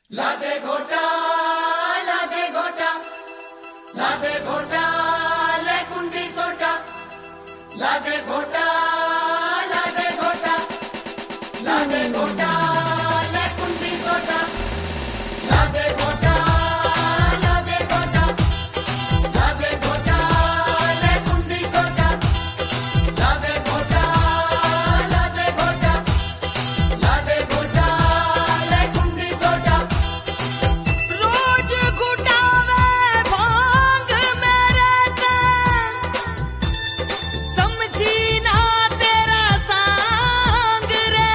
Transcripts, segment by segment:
लादे घोटा, लादे घोटा, लादे घोटा, ले कुंडी सोटा, लादे घोटा, लादे घोटा, लादे घोटा, ले कुंडी सोटा, लादे घोटा, लादे घोटा, लादे घोटा, ले कुंडी सोटा, लादे घोटा, लादे घोटा, लादे घोटा, ले कुंडी सोटा। रोज घुटावे भांग मेरे ते, समझी ना तेरा सांग रे,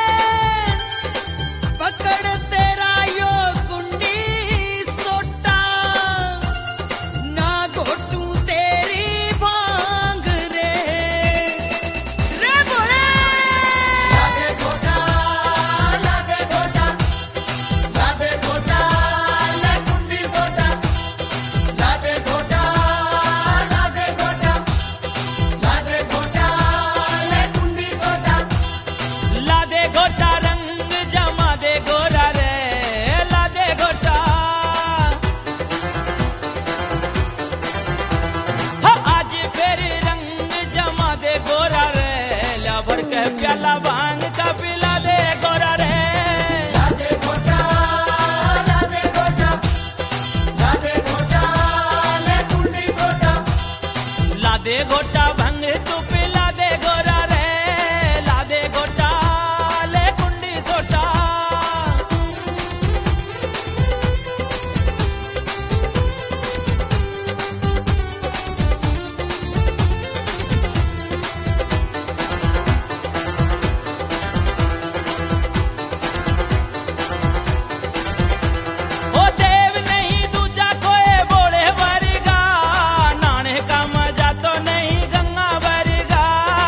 पकड़ तेरा यो कुंडी सोटा, ना घोटू तेरी भांग रे बोले। लादे घोटा, लादे घोटा, लादे घोटा, ले कुंडी सोटा, लादे घोटा, लादे घोटा, लादे घोटा, ले कुंडी सोटा। लादे घोटा रंग जमा दे गोरा रे, लादे घोटा आज फिर रंग जमा दे गोरा रे, ला भर के प्याला भांग का पिला दे गोरा रे। लादे घोटा, लादे घोटा, लादे घोटा, ले कुंडी सोटा, लादे घोटा भंग तू पिला दे गोरा रे, लादे घोटा ले कुंडी सोटा। ओ देव नहीं दूजा कोई बोले वर्गा, नाने का मजा तो नहीं गंगा वर्गा।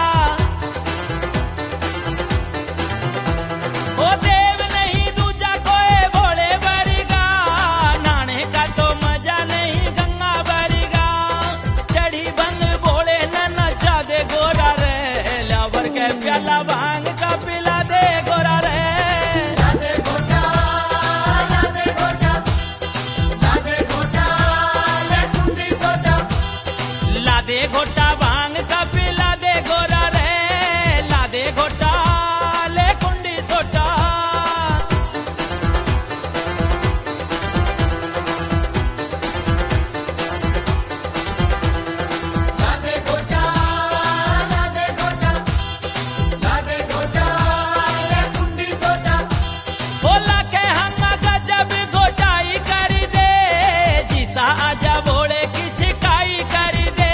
ओ देव नहीं दूजा कोई बोले वर्गा, नाने का तो मजा नहीं गंगा वर्गा। चढ़ी बंग बोले न नचा दे गोरा रे, लावर के प्याला भांग का पिला दे गोरा रे। लादे घोटा, लादे घोटा, लादे घोटा, ले कुंडी सोटा, लादे घोटा भांग का पिला दे गोरा रे, लादे घोटा ले कुंडी सोटा। लादे घोटा, लादे घोटा, लादे घोटा, ले कुंडी सोटा, बोला के हंगा गजब घोटाई कर दे, जिसा आजा बोले की छिकाई कर दे।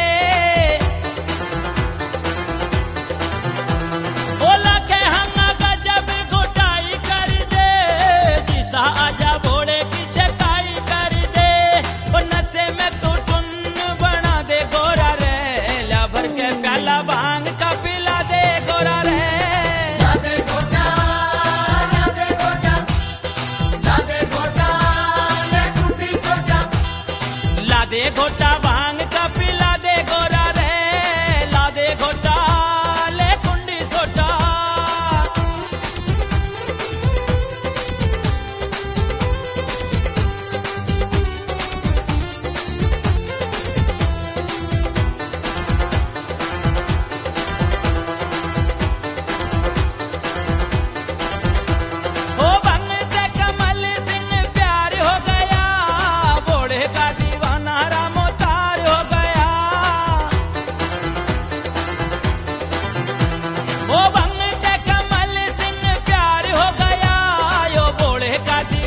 बोला के हंगा गजब घोटाई कर दे, जिसा आजा बोले की छिकाई कर दे। ओ नशे में तू टुन बना दे गोरा रे, ला भर के प्याला भांग का पिला दे गोरा रे। लादे घोटा, लादे घोटा, लादे घोटा, ले कुंडी सोटा, लादे घोटा भांग का पिला दे गोरा रे, लादे घोटा ले कुंडी सोटा। ओ भंग से कमल सिंह प्यार हो गया, बोड़े का दीवाना रामो तार हो गया। ओ भंग से कमल सिंह प्यार हो गया, यो बोड़े का